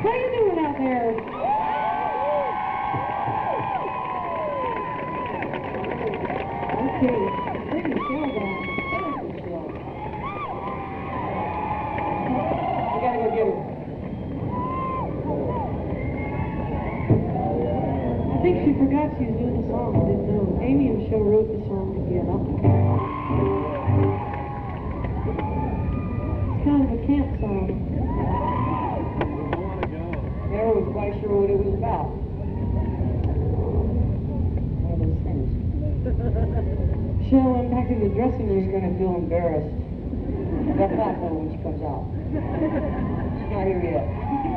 How you doing out there? Okay, bring Michelle down. Where's Michelle? We gotta go get her. I think she forgot she was doing the song. I didn't know. Amy and Michelle wrote the song together. It's kind of a camp song. Never was quite sure what it was about. One of those things. Michelle went back to the dressing room is going to feel embarrassed. That's not when she comes out. She's not here yet.